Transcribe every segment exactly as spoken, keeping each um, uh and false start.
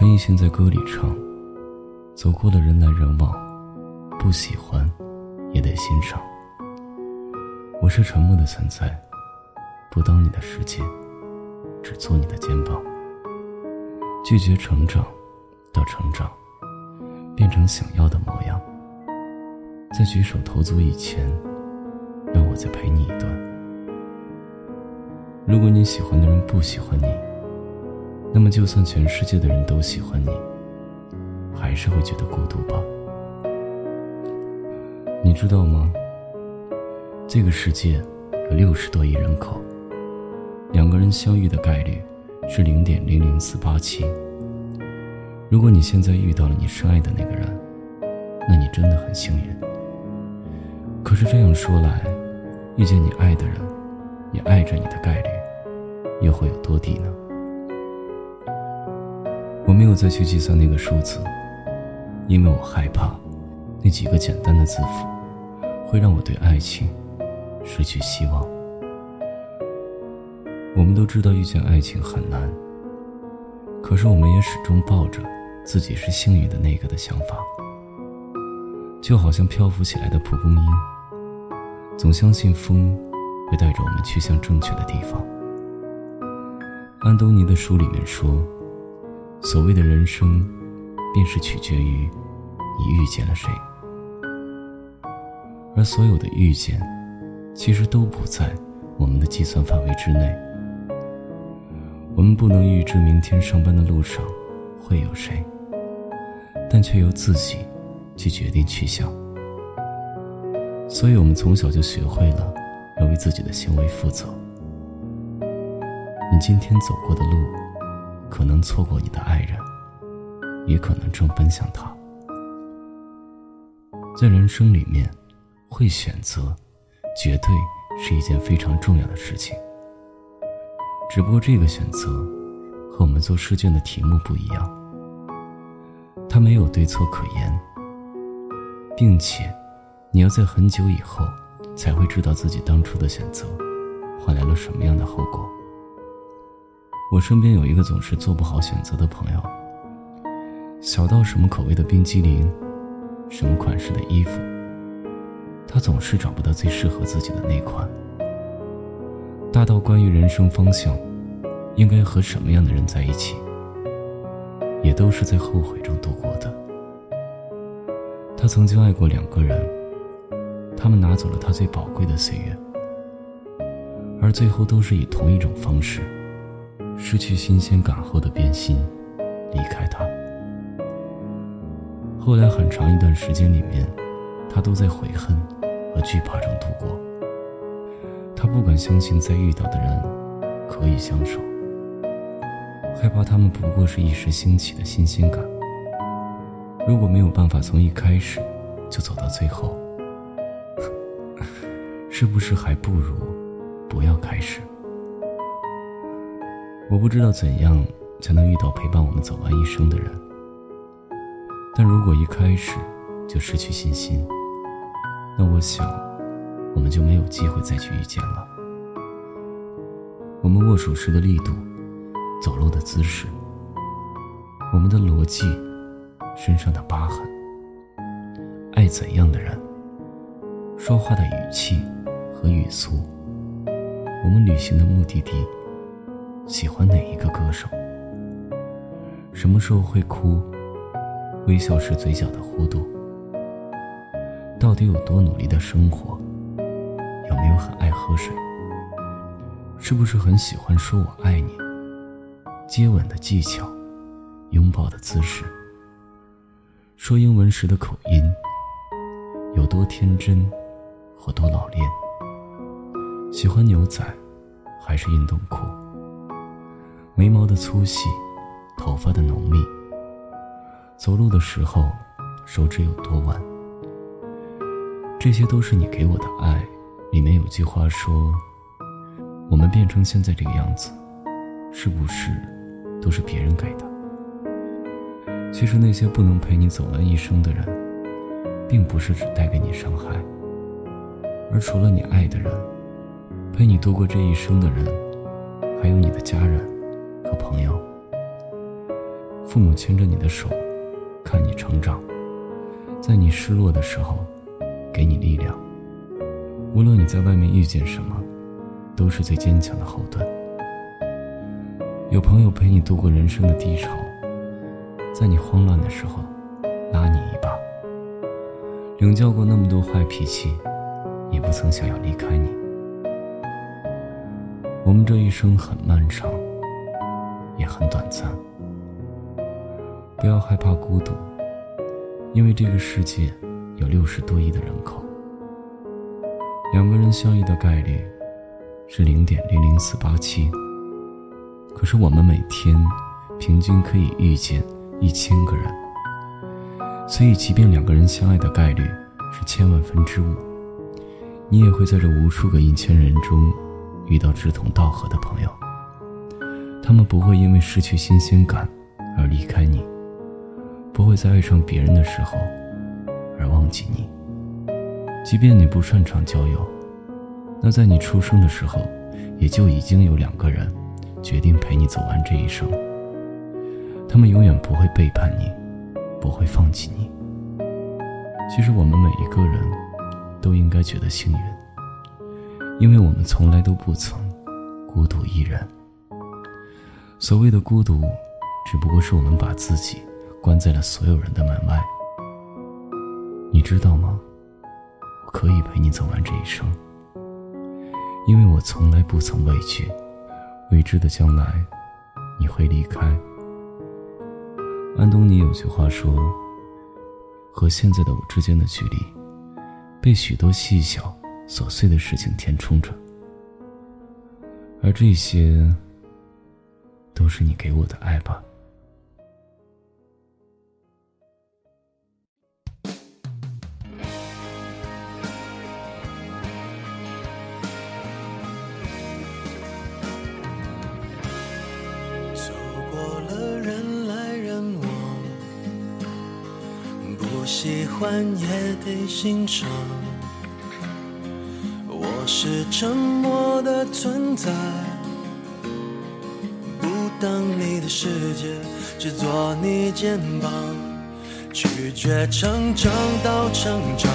陈奕迅在歌里唱，走过的人来人往，不喜欢也得欣赏。我是沉默的存在，不当你的世界，只做你的肩膀。拒绝成长到成长，变成想要的模样。在举手投足以前，让我再陪你一段。如果你喜欢的人不喜欢你，那么就算全世界的人都喜欢你，还是会觉得孤独吧。你知道吗？这个世界有六十多亿人口，两个人相遇的概率是零点零零四八七。如果你现在遇到了你深爱的那个人，那你真的很幸运。可是这样说来，遇见你爱的人，也爱着你的概率，又会有多低呢？我没有再去计算那个数字，因为我害怕那几个简单的字符会让我对爱情失去希望。我们都知道遇见爱情很难，可是我们也始终抱着自己是幸运的那个的想法，就好像漂浮起来的蒲公英，总相信风会带着我们去向正确的地方。安东尼的书里面说，所谓的人生便是取决于你遇见了谁，而所有的遇见其实都不在我们的计算范围之内。我们不能预知明天上班的路上会有谁，但却由自己去决定去向。所以我们从小就学会了要为自己的行为负责。你今天走过的路，可能错过你的爱人，也可能正奔向他。在人生里面，会选择绝对是一件非常重要的事情，只不过这个选择和我们做试卷的题目不一样，它没有对错可言，并且你要在很久以后才会知道自己当初的选择换来了什么样的后果。我身边有一个总是做不好选择的朋友，小到什么口味的冰激凌，什么款式的衣服，他总是找不到最适合自己的那款。大到关于人生方向应该和什么样的人在一起，也都是在后悔中度过的。他曾经爱过两个人，他们拿走了他最宝贵的岁月，而最后都是以同一种方式失去新鲜感后的变心离开他。后来很长一段时间里面，他都在悔恨和惧怕中度过。他不敢相信再遇到的人可以相守，害怕他们不过是一时兴起的新鲜感。如果没有办法从一开始就走到最后，是不是还不如不要开始？我不知道怎样才能遇到陪伴我们走完一生的人，但如果一开始就失去信心，那我想我们就没有机会再去遇见了。我们握手时的力度，走路的姿势，我们的逻辑，身上的疤痕，爱怎样的人，说话的语气和语速，我们旅行的目的地，喜欢哪一个歌手，什么时候会哭，微笑时嘴角的弧度，到底有多努力的生活，有没有很爱喝水，是不是很喜欢说我爱你，接吻的技巧，拥抱的姿势，说英文时的口音，有多天真或多老练，喜欢牛仔还是运动裤，眉毛的粗细，头发的浓密，走路的时候手指有多弯。这些都是你给我的爱。里面有句话说，我们变成现在这个样子，是不是都是别人给的？其实那些不能陪你走完一生的人，并不是只带给你伤害，而除了你爱的人，陪你度过这一生的人，还有你的家人和朋友。 父母牵着你的手，看你成长，在你失落的时候，给你力量。无论你在外面遇见什么，都是最坚强的后盾。有朋友陪你度过人生的低潮，在你慌乱的时候，拉你一把。领教过那么多坏脾气，也不曾想要离开你。我们这一生很漫长，也很短暂。不要害怕孤独，因为这个世界有六十多亿的人口，两个人相遇的概率是零点零零四八七。可是我们每天平均可以遇见一千个人，所以即便两个人相爱的概率是千万分之五，你也会在这无数个一千人中遇到志同道合的朋友。他们不会因为失去新鲜感而离开你，不会在爱上别人的时候而忘记你。即便你不擅长交友，那在你出生的时候也就已经有两个人决定陪你走完这一生。他们永远不会背叛你，不会放弃你。其实我们每一个人都应该觉得幸运，因为我们从来都不曾孤独一人。所谓的孤独，只不过是我们把自己关在了所有人的门外。你知道吗？我可以陪你走完这一生，因为我从来不曾畏惧未知的将来你会离开。安东尼有句话说，和现在的我之间的距离被许多细小琐碎的事情填充着，而这些都是你给我的爱吧。 走过了人来人往，不喜欢也得欣赏。我是沉默的存在，不当你的世界，只做你肩膀，拒绝成长到成长，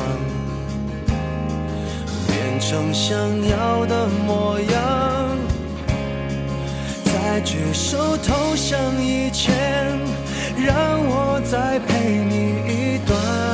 变成想要的模样。在举手投降以前，让我再陪你一段，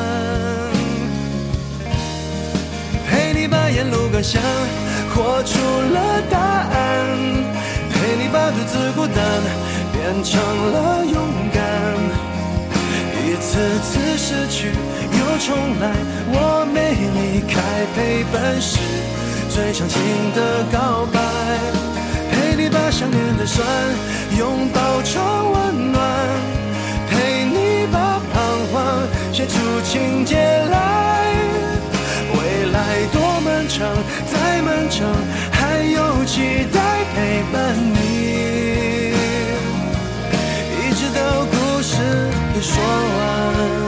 陪你把沿路感想活出了答案，陪你把独自孤单变成了勇敢。一次次失去又重来，我没离开，陪伴是最长情的告白。陪你把想念的酸拥抱成温暖，陪你把彷徨写出情节来。未来多漫长，再漫长，还有期待陪伴你，一直到故事给说完。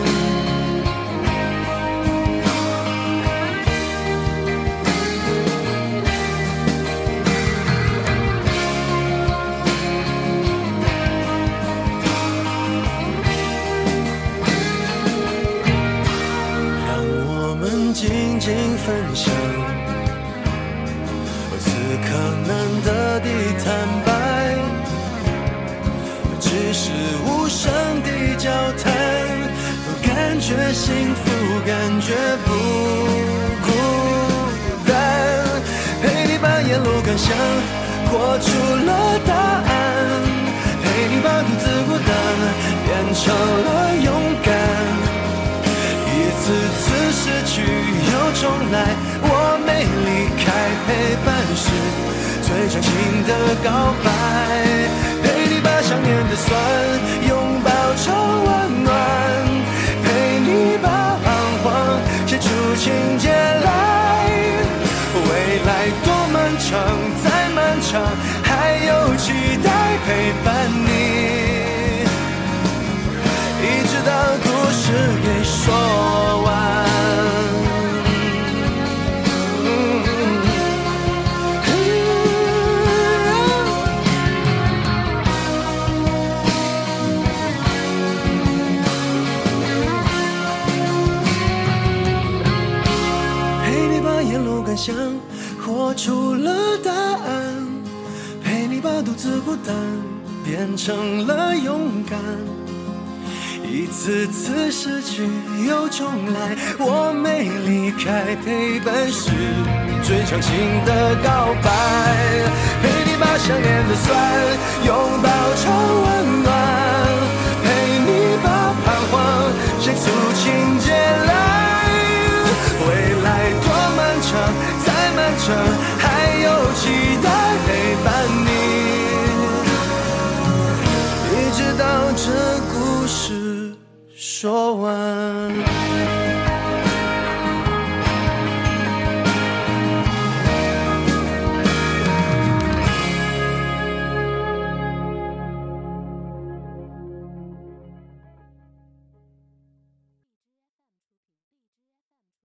静静分享此刻难得的坦白，只是无声的交谈，都感觉幸福，感觉不孤单。陪你把沿路感想活出了答案，陪你把独自孤单变成了勇敢。一次次失去又重来，我没离开，陪伴是最长情的告白。陪你把想念的酸拥抱成温暖，陪你把彷徨写出情节来。未来多漫长，再漫长，还有期待陪伴你，一直到故事给说完。 说出了答案，陪你把独自孤单变成了勇敢，一次次失去又重来，我没离开，陪伴是最长情的告白，陪你把想念的酸拥抱成温暖，陪你把彷徨写出情节来，未来多漫长再漫长，还有期待陪伴你，一直到这故事说完。